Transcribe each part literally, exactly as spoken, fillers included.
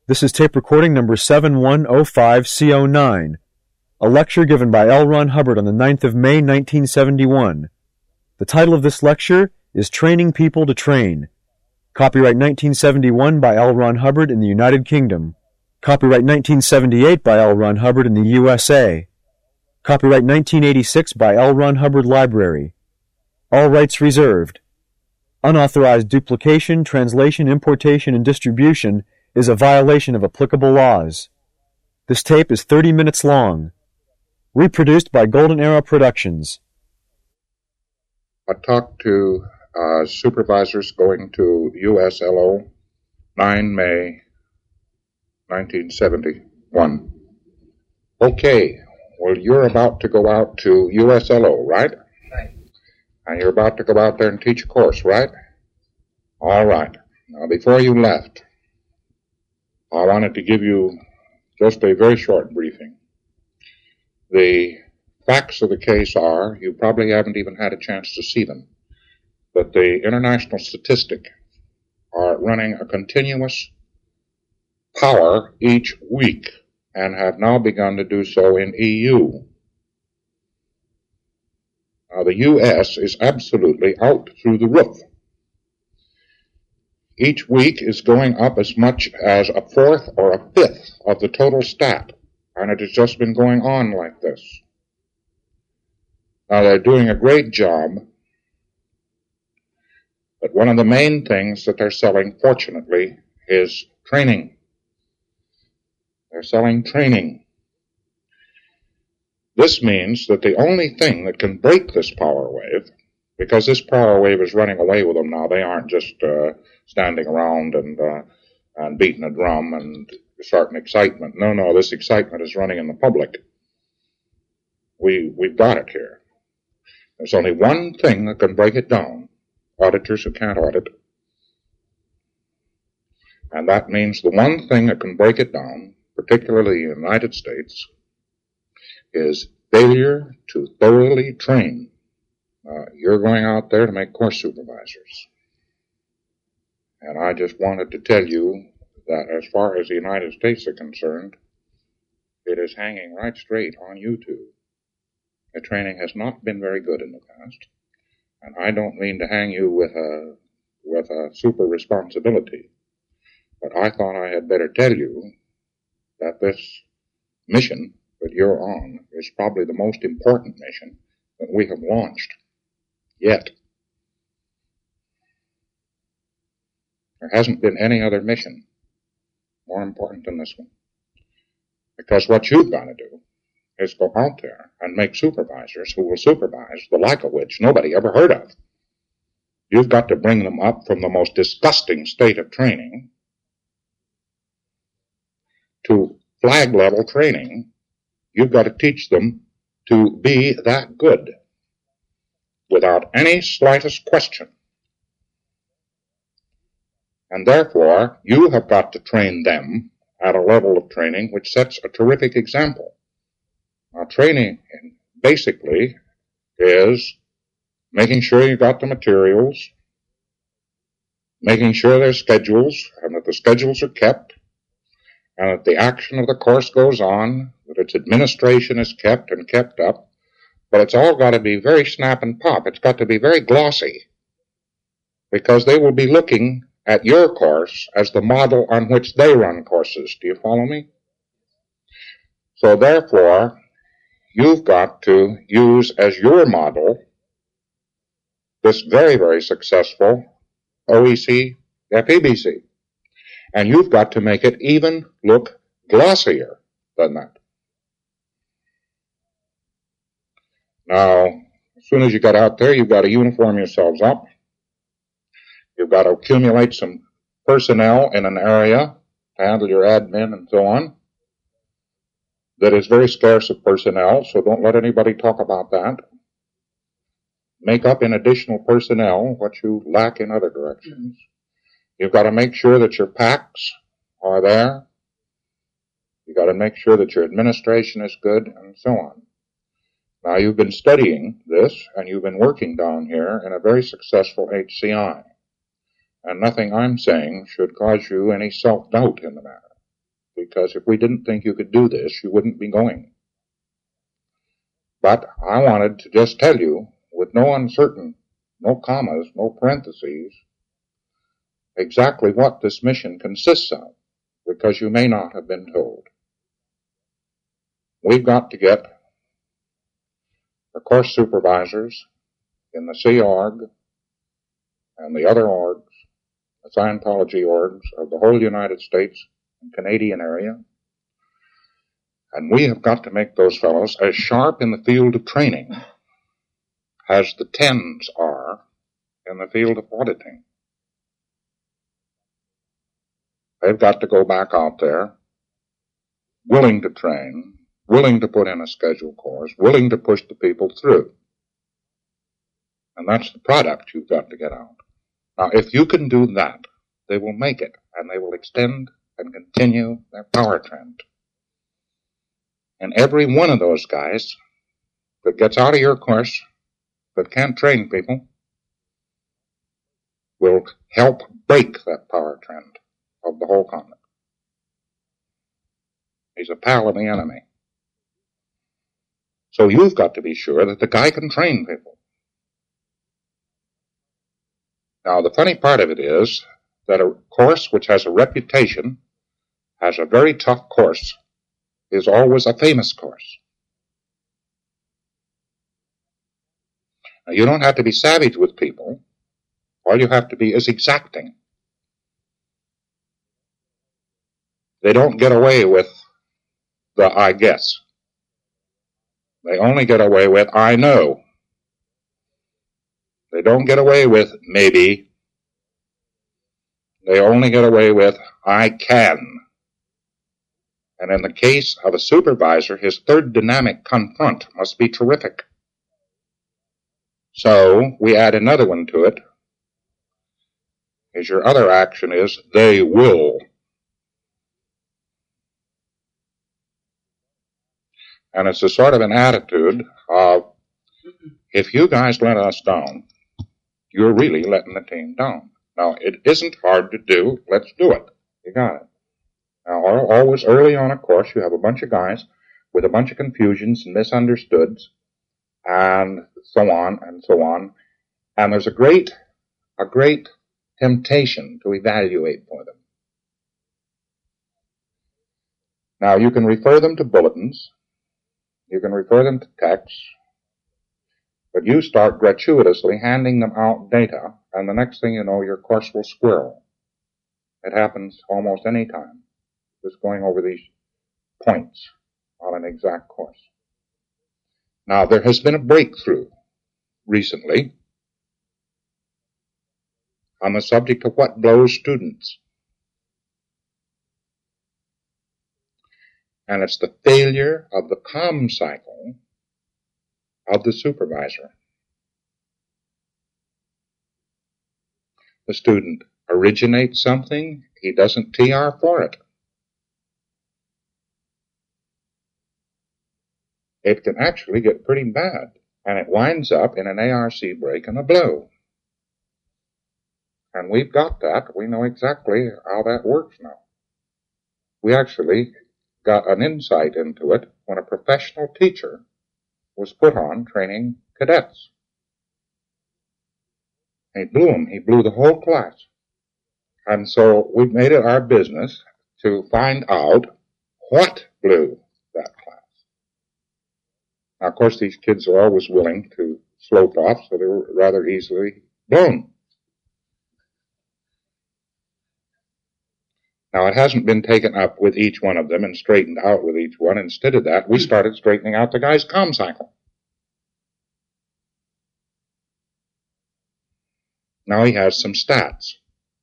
This is tape recording number seven one oh five C oh nine, a lecture given by L. Ron Hubbard on the ninth of May, nineteen seventy-one. The title of this lecture is Training People to Train. Copyright nineteen seventy-one by L. Ron Hubbard in the United Kingdom. Copyright nineteen seventy-eight by L. Ron Hubbard in the U S A. Copyright nineteen eighty-six by L. Ron Hubbard Library. All rights reserved. Unauthorized duplication, translation, importation, and distribution is a violation of applicable laws. This tape is thirty minutes long. Reproduced by Golden Arrow Productions. I talked to uh, supervisors going to U S L O, nine May nineteen seventy-one. Okay, well, you're about to go out to U S L O, right? Right. And you're about to go out there and teach a course, right? All right. Now, before you left, I wanted to give you just a very short briefing. The facts of the case are, you probably haven't even had a chance to see them, but the international statistic are running a continuous power each week and have now begun to do so in E U. Now, the U S is absolutely out through the roof. Each week is going up as much as a fourth or a fifth of the total stat, and it has just been going on like this. Now, they're doing a great job, but one of the main things that they're selling, fortunately, is training. They're selling training. This means that the only thing that can break this power wave, because this power wave is running away with them now, they aren't just uh, standing around and uh, and beating a drum and starting excitement. No, no, this excitement is running in the public. We, we've got it here. There's only one thing that can break it down. Auditors who can't audit. And that means the one thing that can break it down, particularly in the United States, is failure to thoroughly train. Uh, you're going out there to make course supervisors. And I just wanted to tell you that as far as the United States are concerned, it is hanging right straight on you two. The training has not been very good in the past, and I don't mean to hang you with a with a super responsibility, but I thought I had better tell you that this mission that you're on is probably the most important mission that we have launched yet. There hasn't been any other mission more important than this one. Because what you've got to do is go out there and make supervisors who will supervise the like of which nobody ever heard of. You've got to bring them up from the most disgusting state of training to flag level training. You've got to teach them to be that good without any slightest question. And therefore, you have got to train them at a level of training which sets a terrific example. Now, training basically is making sure you've got the materials, making sure there's schedules, and that the schedules are kept, and that the action of the course goes on, that its administration is kept and kept up, but it's all got to be very snap and pop. It's got to be very glossy, because they will be looking at your course as the model on which they run courses. Do you follow me? So therefore, you've got to use as your model this very, very successful O E C F E B C. And you've got to make it even look glossier than that. Now, as soon as you get out there, you've got to uniform yourselves up. You've got to accumulate some personnel in an area to handle your admin and so on. That is very scarce of personnel, so don't let anybody talk about that. Make up in additional personnel what you lack in other directions. You've got to make sure that your packs are there. You've got to make sure that your administration is good, and so on. Now, you've been studying this, and you've been working down here in a very successful H C I. And nothing I'm saying should cause you any self-doubt in the matter. because if we didn't think you could do this, you wouldn't be going. But I wanted to just tell you, with no uncertain, no commas, no parentheses, exactly what this mission consists of, because you may not have been told. We've got to get the course supervisors in the Sea Org and the other orgs, the Scientology orgs of the whole United States and Canadian area, and we have got to make those fellows as sharp in the field of training as the tens are in the field of auditing. They've got to go back out there, willing to train, willing to put in a scheduled course, willing to push the people through. And that's the product you've got to get out. Now, if you can do that, they will make it, and they will extend and continue their power trend. And every one of those guys that gets out of your course, that can't train people, will help break that power trend of the whole continent. He's a pal of the enemy. So you've got to be sure that the guy can train people. Now, the funny part of it is that a course which has a reputation, has a very tough course, is always a famous course. Now, you don't have to be savage with people. All you have to be is exacting. They don't get away with the I guess. They only get away with I know. They don't get away with maybe. They only get away with I can. And in the case of a supervisor, his third dynamic, confront, must be terrific. So we add another one to it. Is your other action is they will. And it's a sort of an attitude of, if you guys let us down, you're really letting the team down. Now, it isn't hard to do. Let's do it. You got it. Now, always early on a course, you have a bunch of guys with a bunch of confusions and misunderstoods and so on and so on. And there's a great, a great temptation to evaluate for them. Now, you can refer them to bulletins. You can refer them to texts. But you start gratuitously handing them out data, and the next thing you know, your course will squirrel. It happens almost any time, just going over these points on an exact course. Now, there has been a breakthrough recently on the subject of what blows students. And it's the failure of the comm cycle of the supervisor. The student originates something, he doesn't T R for it. It can actually get pretty bad, and it winds up in an A R C break and a blow. And we've got that. We know exactly how that works now. We actually got an insight into it when a professional teacher was put on training cadets. He blew them. He blew the whole class. And so we made it our business to find out what blew that class. Now, of course, these kids are always willing to slope off, so they were rather easily blown. Now, it hasn't been taken up with each one of them and straightened out with each one. Instead of that, we started straightening out the guy's comm cycle. Now he has some stats.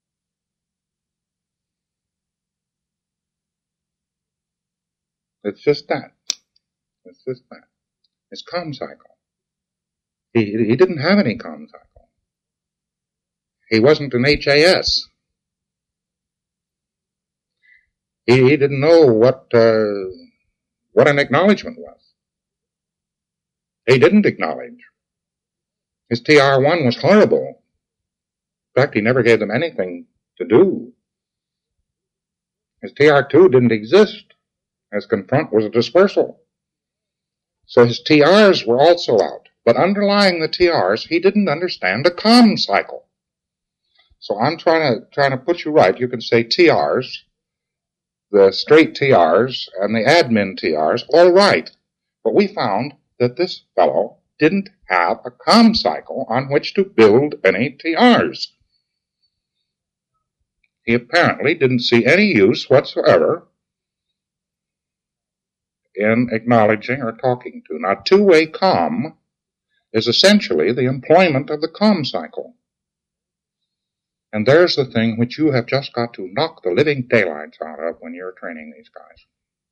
It's just that. It's just that. His comm cycle. He, he didn't have any comm cycle. He wasn't an H A S. He, he didn't know what, uh, what an acknowledgement was. He didn't acknowledge. His T R one was horrible. In fact, he never gave them anything to do. His T R two didn't exist. His confront was a dispersal. So his T Rs were also out. But underlying the T Rs, he didn't understand the comm cycle. So I'm trying to, trying to put you right. You can say T Rs, the straight T Rs, and the admin T Rs, all right. But we found that this fellow didn't have a comm cycle on which to build any T Rs. He apparently didn't see any use whatsoever in acknowledging or talking to. Now, two-way comm is essentially the employment of the comm cycle. And there's the thing which you have just got to knock the living daylights out of when you're training these guys.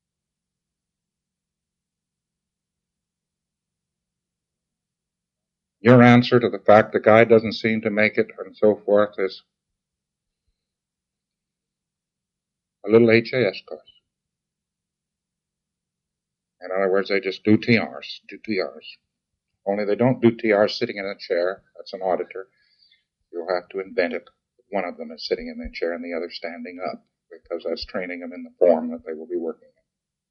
Your answer to the fact the guy doesn't seem to make it and so forth is a little H A S course. In other words, they just do T Rs, do T Rs. Only they don't do T Rs sitting in a chair. That's an auditor. You'll have to invent it. One of them is sitting in the chair and the other standing up, because that's training them in the form that they will be working in.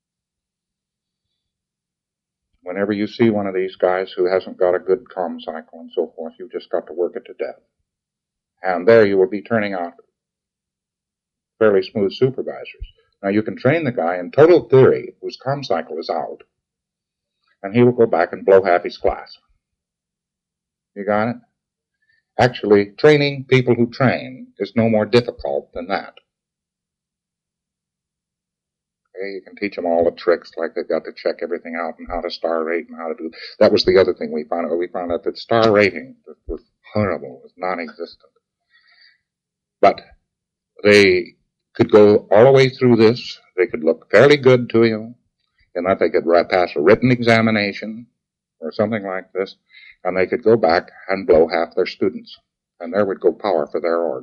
Whenever you see one of these guys who hasn't got a good comm cycle and so forth, you've just got to work it to death. And there you will be turning out fairly smooth supervisors. Now, you can train the guy in total theory whose comm cycle is out, and he will go back and blow half his class. You got it? Actually, training people who train is no more difficult than that. Okay, you can teach them all the tricks, like they've got to check everything out and how to star rate and how to do. That was the other thing we found out. We found out that star rating was horrible, was non-existent. But they could go all the way through this. They could look fairly good to you, in that they could pass a written examination or something like this, and they could go back and blow half their students. And there would go power for their org.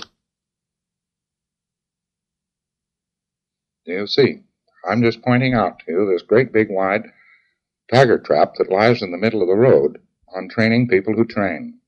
You see, I'm just pointing out to you this great big wide tiger trap that lies in the middle of the road on training people who train.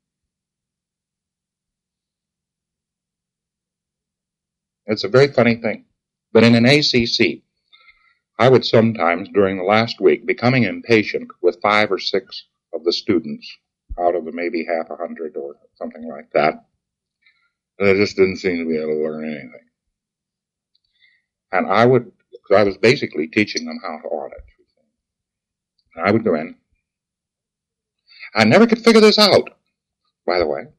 It's a very funny thing. But in an A C C, I would sometimes, during the last week, becoming impatient with five or six of the students out of the maybe half a hundred or something like that. They just didn't seem to be able to learn anything. And I would, because I was basically teaching them how to audit. And I would go in. I never could figure this out, by the way.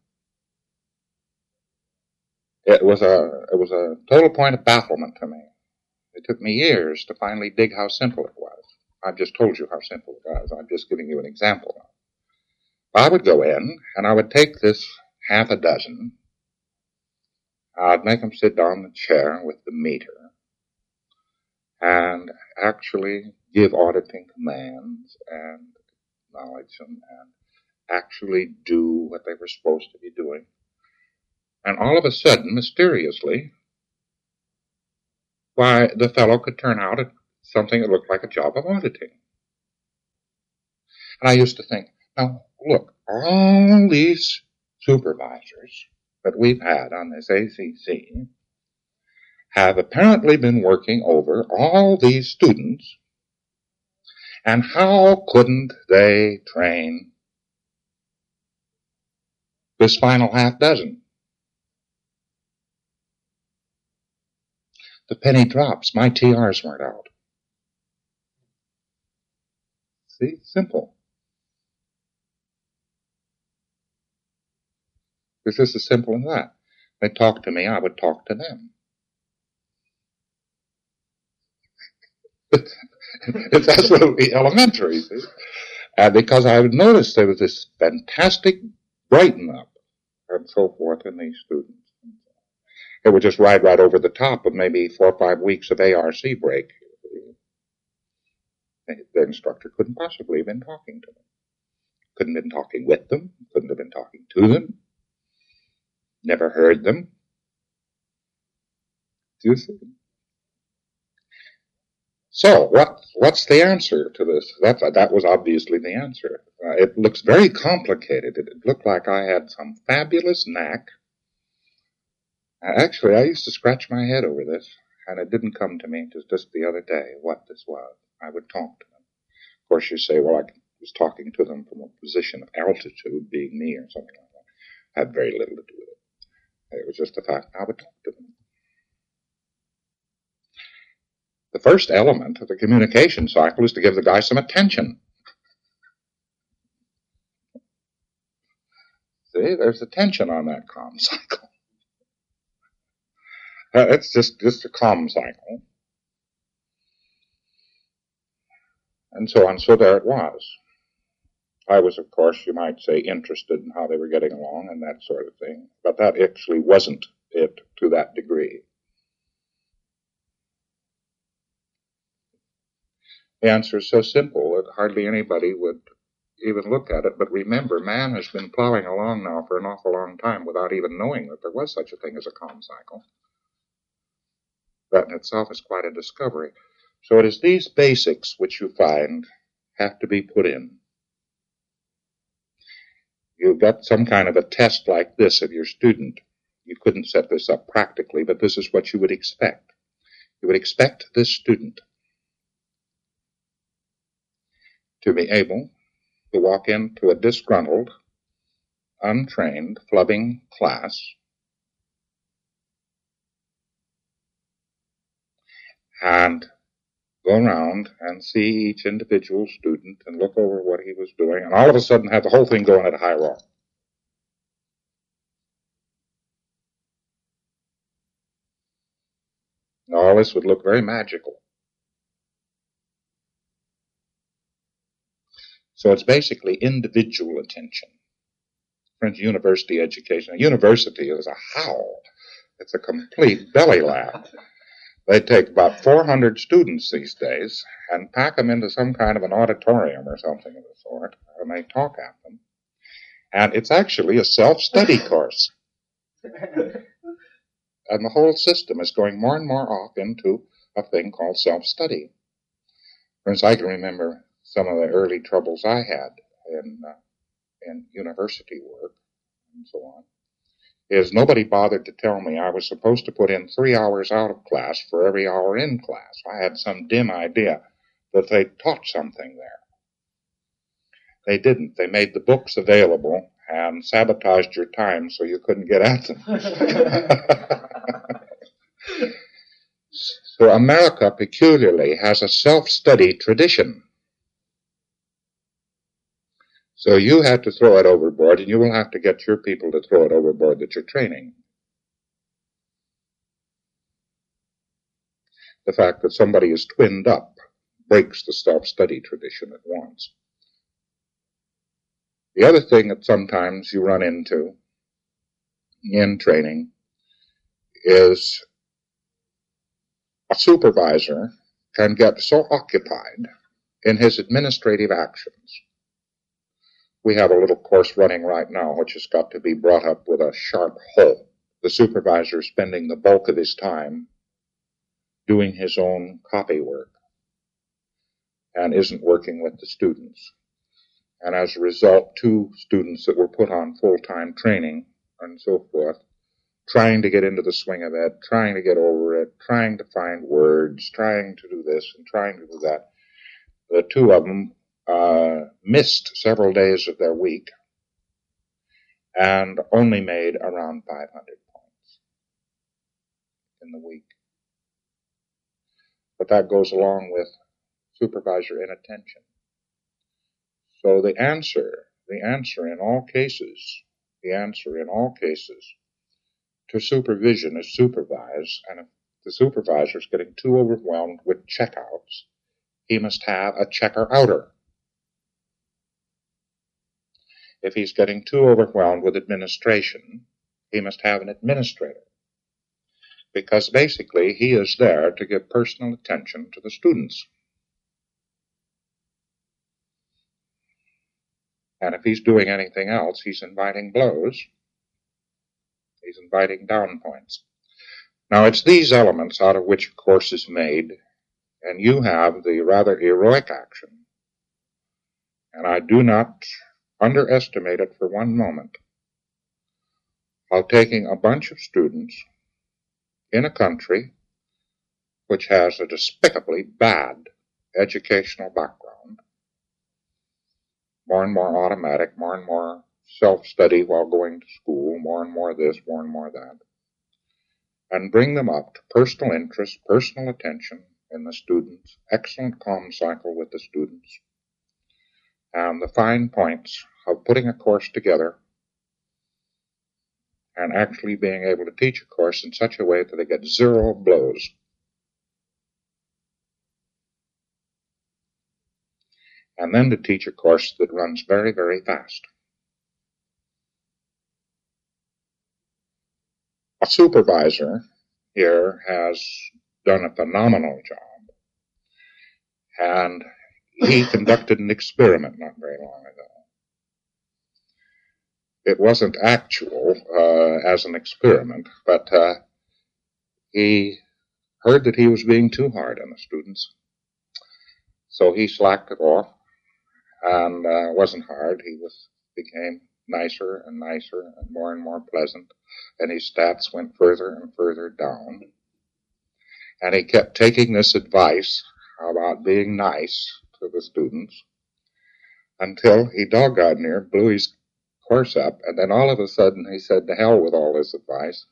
It was a, it was a total point of bafflement to me. It took me years to finally dig how simple it was. I've just told you how simple it was. I'm just giving you an example now. I would go in, and I would take this half a dozen. I'd make them sit down in the chair with the meter and actually give auditing commands and acknowledge them and actually do what they were supposed to be doing. And all of a sudden, mysteriously, why, the fellow could turn out at something that looked like a job of auditing. And I used to think, now, look, all these supervisors that we've had on this A C C have apparently been working over all these students, and how couldn't they train this final half dozen? The penny drops. My T Rs weren't out. See? Simple. It's just as simple as that. They talked to me, I would talk to them. It's absolutely elementary, see? Uh, because I would notice there was this fantastic brighten up and so forth in these students. It would just ride right over the top of maybe four or five weeks of A R C break. The instructor couldn't possibly have been talking to them. Couldn't have been talking with them. Couldn't have been talking to them. Never heard them. Do you see? So, what, what's the answer to this? That, that was obviously the answer. Uh, it looks very complicated. It, it looked like I had some fabulous knack. Uh, actually, I used to scratch my head over this. and it didn't come to me just, just the other day what this was. I would talk to them. Of course, you say, well, I was talking to them from a position of altitude, being me or something like that. Had very little to do with it. It was just the fact I would talk to them. The first element of the communication cycle is to give the guy some attention. See, there's attention on that comm cycle. It's just, just a comm cycle. And so on. So there it was. I was, of course, you might say, interested in how they were getting along and that sort of thing. But that actually wasn't it to that degree. The answer is so simple that hardly anybody would even look at it. But remember, man has been plowing along now for an awful long time without even knowing that there was such a thing as a comm cycle. That in itself is quite a discovery. So it is these basics which you find have to be put in. You've got some kind of a test like this of your student. You couldn't set this up practically, but this is what you would expect. You would expect this student to be able to walk into a disgruntled, untrained, flubbing class and go around and see each individual student and look over what he was doing, and all of a sudden have the whole thing going at a high roll. Now, all this would look very magical. So it's basically individual attention. For instance, university education. A university is a howl. It's a complete belly laugh. They take about four hundred students these days and pack them into some kind of an auditorium or something of the sort, and they talk at them. And it's actually a self-study course. And the whole system is going more and more off into a thing called self-study. For instance, I can remember some of the early troubles I had in, uh, in university work and so on. Is nobody bothered to tell me I was supposed to put in three hours out of class for every hour in class. I had some dim idea that they taught something there. They didn't. They made the books available and sabotaged your time so you couldn't get at them. So America peculiarly has a self-study tradition. So you have to throw it overboard, and you will have to get your people to throw it overboard that you're training. The fact that somebody is twinned up breaks the self-study tradition at once. The other thing that sometimes you run into in training is a supervisor can get so occupied in his administrative actions. We have a little course running right now which has got to be brought up with a sharp hoe. The supervisor is spending the bulk of his time doing his own copy work and isn't working with the students. And as a result, two students that were put on full-time training and so forth, trying to get into the swing of it, trying to get over it, trying to find words, trying to do this and trying to do that. The two of them uh, missed several days of their week and only made around five hundred points in the week. But that goes along with supervisor inattention. So the answer, the answer in all cases, the answer in all cases to supervision is supervise, and if the supervisor is getting too overwhelmed with checkouts, he must have a checker-outer. If he's getting too overwhelmed with administration, he must have an administrator. Because basically he is there to give personal attention to the students. And if he's doing anything else, he's inviting blows. He's inviting down points. Now, it's these elements out of which a course is made, and you have the rather heroic action, and I do not underestimate it for one moment, of taking a bunch of students in a country which has a despicably bad educational background, more and more automatic, more and more self-study while going to school, more and more this, more and more that, and bring them up to personal interest, personal attention in the students, excellent comm cycle with the students, and the fine points of putting a course together and actually being able to teach a course in such a way that they get zero blows. And then to teach a course that runs very, very fast. A supervisor here has done a phenomenal job, and he conducted an experiment not very long ago. It wasn't actual uh, as an experiment, but uh, he heard that he was being too hard on the students. So he slacked it off and uh, wasn't hard. He was became nicer and nicer and more and more pleasant, and his stats went further and further down. And he kept taking this advice about being nice to the students until he doggone near blew his course up, and then all of a sudden he said, to hell with all this advice.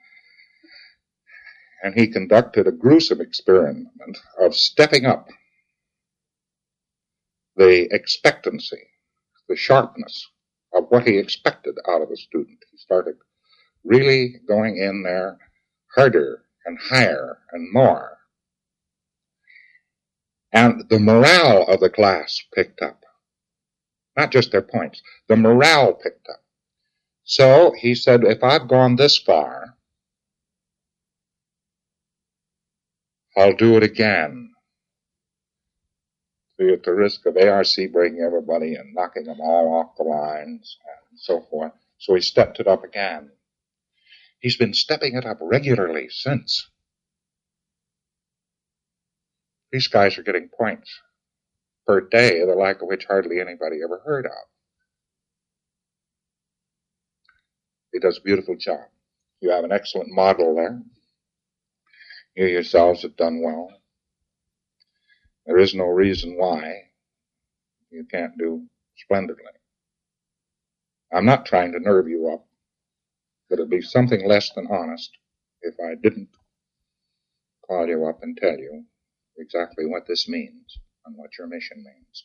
And he conducted a gruesome experiment of stepping up the expectancy, the sharpness of what he expected out of a student. He started really going in there harder and higher and more. And the morale of the class picked up. Not just their points. The morale picked up. So he said, if I've gone this far, I'll do it again. See, at the risk of A R C breaking everybody and knocking them all off the lines and so forth. So he stepped it up again. He's been stepping it up regularly since. These guys are getting points per day, the like of which hardly anybody ever heard of. He does a beautiful job. You have an excellent model there. You yourselves have done well. There is no reason why you can't do splendidly. I'm not trying to nerve you up, but it'd be something less than honest if I didn't call you up and tell you exactly what this means and what your mission means.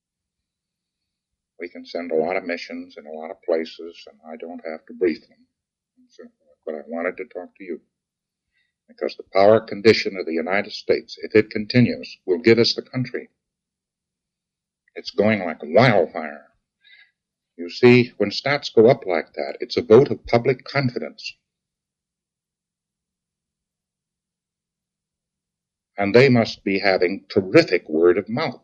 We can send a lot of missions in a lot of places, and I don't have to brief them. But I wanted to talk to you, because the power condition of the United States, if it continues, will give us the country. It's going like wildfire. You see, when stats go up like that, it's a vote of public confidence. And they must be having terrific word of mouth.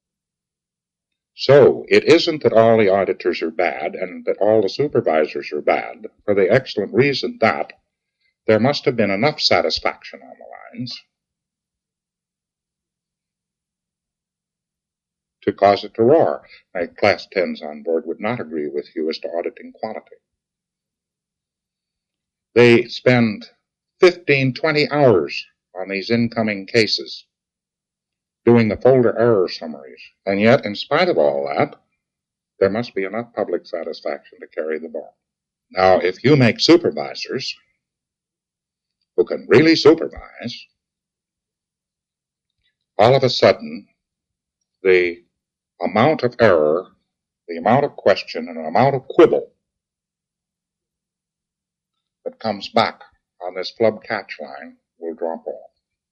So it isn't that all the auditors are bad and that all the supervisors are bad, for the excellent reason that there must have been enough satisfaction on the lines to cause it to roar. My class tens on board would not agree with you as to auditing quality. They spend fifteen, twenty hours on these incoming cases doing the folder error summaries. And yet, in spite of all that, there must be enough public satisfaction to carry the ball. Now, if you make supervisors who can really supervise, all of a sudden, the amount of error, the amount of question, and the amount of quibble that comes back on this flub catch line will drop off.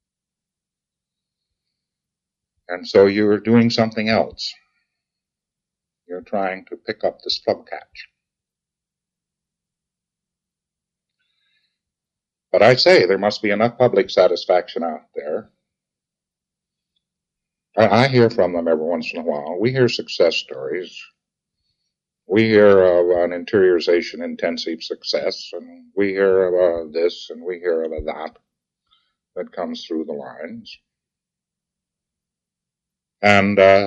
And so you're doing something else. You're trying to pick up this flub catch. But I say there must be enough public satisfaction out there. I, I hear from them every once in a while. We hear success stories. We hear of an interiorization intensive success, and we hear of uh, this, and we hear of uh, that that comes through the lines. And uh,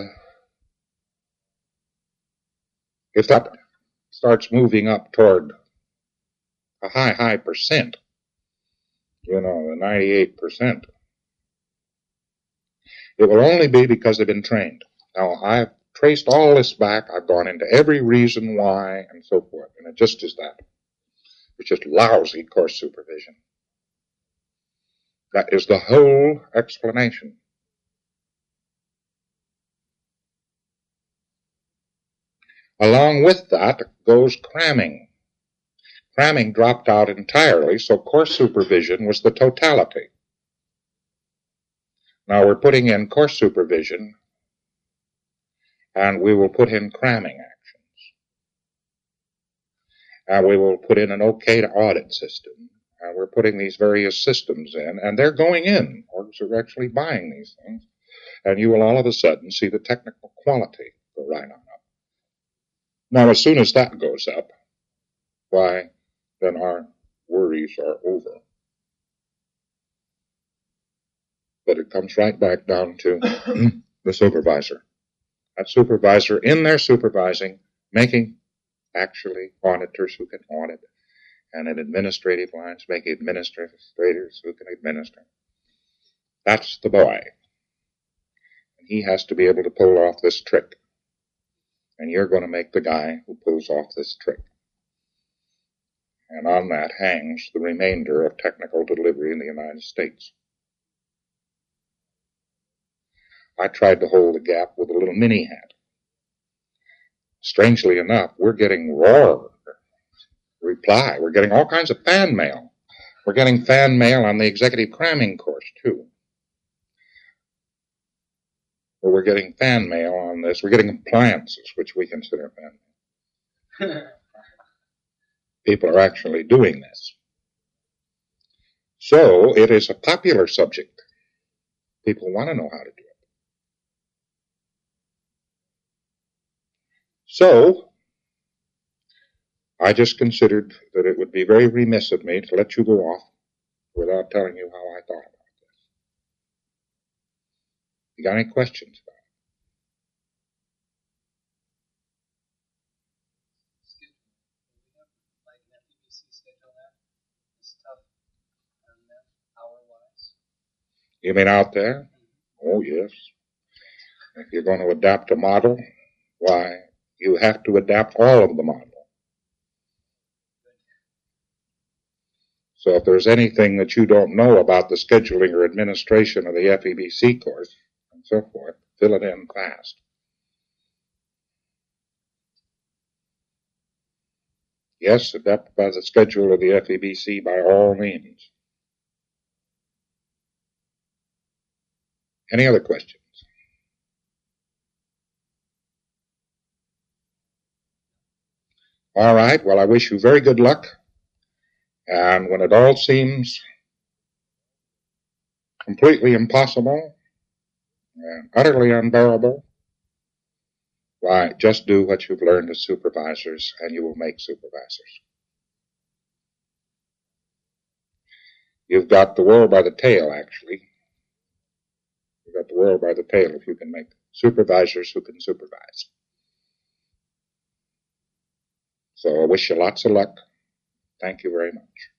if that starts moving up toward a high, high percent, you know, the ninety-eight percent, It will only be because they've been trained. Now, I've traced all this back. I've gone into every reason why and so forth, and it just is that. It's just lousy course supervision. That is the whole explanation. Along with that goes cramming. Cramming dropped out entirely, so course supervision was the totality. Now we're putting in course supervision, and we will put in cramming actions. And we will put in an okay to audit system. And we're putting these various systems in, and they're going in. Orgs are actually buying these things. And you will all of a sudden see the technical quality go right on up. Now, as soon as that goes up, why, then our worries are over. But it comes right back down to the supervisor. That supervisor in there supervising, making actually auditors who can audit, and in administrative lines, make administrators who can administer. That's the boy. And he has to be able to pull off this trick. And you're going to make the guy who pulls off this trick. And on that hangs the remainder of technical delivery in the United States. I tried to hold the gap with a little mini hat. Strangely enough, we're getting raw reply. We're getting all kinds of fan mail. We're getting fan mail on the executive cramming course, too. We're getting fan mail on this. We're getting appliances, which we consider fan mail. People are actually doing this. So it is a popular subject. People want to know how to do it. So I just considered that it would be very remiss of me to let you go off without telling you how I thought about this. You got any questions about it? Excuse me. Do we have like an F E B C schedule there? It's tough on them, hour-wise. You mean out there? Oh, yes. If you're going to adapt a model, why, you have to adapt all of the model. So if there's anything that you don't know about the scheduling or administration of the F E B C course and so forth, fill it in fast. Yes, adapt by the schedule of the F E B C by all means. Any other questions? All right, well, I wish you very good luck. And when it all seems completely impossible and utterly unbearable, why, just do what you've learned as supervisors, and you will make supervisors. You've got the world by the tail, actually. You've got the world by the tail if you can make supervisors who can supervise. So I wish you lots of luck. Thank you very much.